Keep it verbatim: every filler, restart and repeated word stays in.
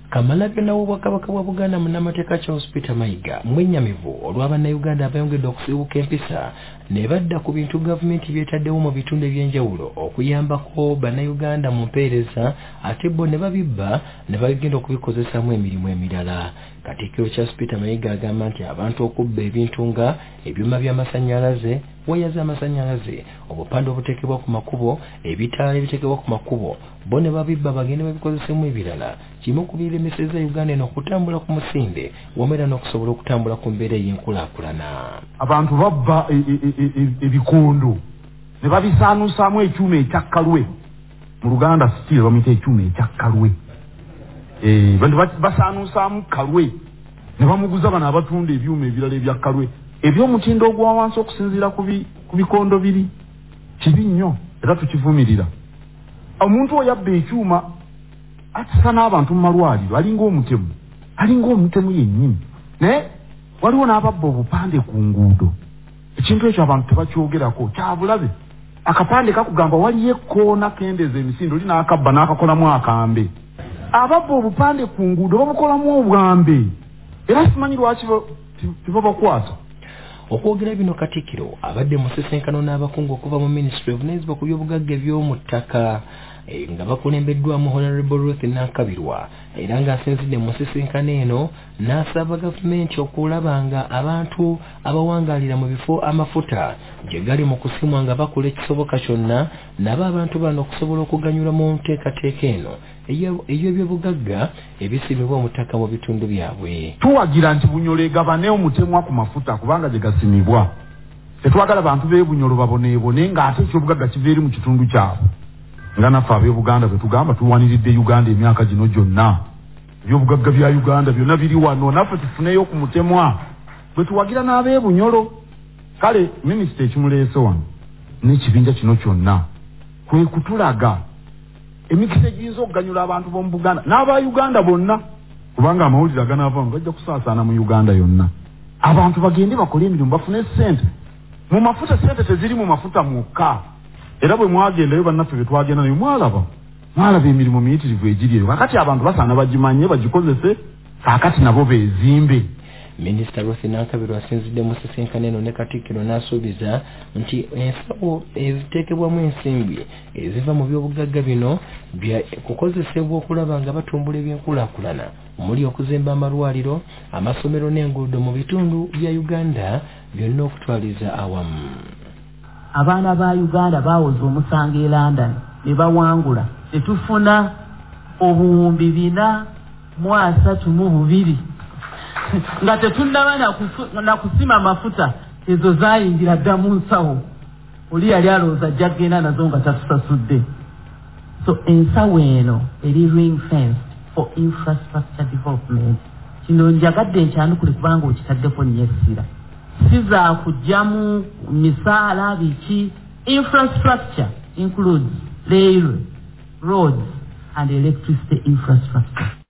Kamalabyonna n'obwakabaka bwa Buganda munnamateeka Charles Peter Mayiga mwennyamivu olw'Abannayuganda abayongedde okusibuka empisa ne badda ku bintu gavumenti byetaddewo mu bitundu eby'enjawulo okuyambako Bannayuganda mu mpeereza ate bo ne babibba ne bagenda okubikozesaamu emirimu emirala. Katikkiro Charles Peter Mayiga agamba nti abantu okubba ebintu nga ebyuma by'amasannyalaze, waya z'amasannyalaze, obupande obuteekebwa ku makubo, ebitaala ebiteekebwa ku makubo, bo ne babibba bagende babikozesemu ebirala, kimu ku biremeseza Uganda eno okutambula ku musinde wamera n'okusobola okutambula ku mbeera ey'enkulaakulana. Abantu babba ebikondo ne babisaanuusaamu ekyuma ekyakkalwe. Mu Luganda sitira bamuyita ekyuma ekyakkalwe. Eh, bantu basaanuusaamu kalwe ne bamuguza bano abatunda ebyuma ebirala ebyakkalwe eby'omutindo ogwa wansi okusinziira ku bikondo biri kibi nnyo era tukivumirira. Omuntu oyabba ekyuma atisa n'abantu mu malwaliro alinga omutemu alinga omutemu yennyini naye waliwo n'ababba obupande ku nguudo. Ekintu ekyo abantu tebakyogerako kyabulabe. Akapande kakugamba waliyo ekkoona kendeeza emisindo oli n'akabba n'akakolamu akambe. Ababba obupande ku nguudo babukolamu obwambe era simanyi lwaki tebabakwata. Okwogera bino Katikkiro abadde mu sisinkano n'abakungu okuva mu Ministry of Lands ku by'obugagga by'omu ttaka nga bakulembeddwamu Honorable Ruth Nankabirwa era ng'asinzidde mu sisinkano eno n'asaba gavumenti okulaba nga abantu abawangaalira mu bifo amafuta gye gali mu kusimwa nga bakola ekisoboka kyonna nabo abantu bano okusobola okuganyula mu nteekateeka eno ey'ebyobugagga ebisimibwa mu ttaka mu bitundu byabwe. Tuwagira nti Bunyoro egabane omutemwa ku mafuta kubanga gye gasimibwa. Tetwagala bantu b'e Bunyoro baboneebone ng'ate ekyobugagga kiva eri mu kitundu kyabwe. Nga naffe ab'Ebuganda bwe tugamba tuwaniridde Uganda emyaka gino gyonna. Ebyobugagga bya Uganda byonna biri wano naffe tufuneyo ku mutemwa. Bwe tuwagira n'ab'e Bunyoro. Kale minisita ekimuleese wano n'ekibinja kino kyonna kwe kutulaga emikisa egiyinza okuganyula abantu b'omu Buganda n'aba Uganda bonna kubanga amawulire aganaavaamu gajja kusaasaana mu Uganda yonna. Abantu bagende bakole emirimu bafune ssente. Mu mafuta ssente teziri mu mafuta mwokka. Era bwe mwagendayo bannaffe be twagenda nayo mwalaba mwalaba emirimu miyitirivu egiri eyo. Kakati abantu basaana bagimanye bagikozese kaakati nabo beezimbe. Minisita Ruth Nankabirwa asinzidde mu sisinkano eno ne Katikkiro n'asuubiza nti ensawo eziteekebwamu ensimbi eziva mu by'obugagga bino bya kukozesebwa okulaba nga batumbula ebyenkulaakulana omuli okuzimba amalwaliro, amasomero n'enguudo mu bitundu bya Uganda byonna okutwaliza awamu. Abaana ba Uganda bawoza omusango e London ne bawangula ne tufuna obuwumbi bina mu asatu mu bubiri nga tetunnaba na kusima mafuta ezo zaayingira dda mu nsawo oli yali alowooza jagenda nazo nga tatusasudde. So ensawo eno eri ring fence for infrastructure development. Kino njagadde nkyanukule kubanga okitaddeko nnyo essira si za kujjamu misaala biki. Infrastructure includes railway, roads and electricity infrastructure.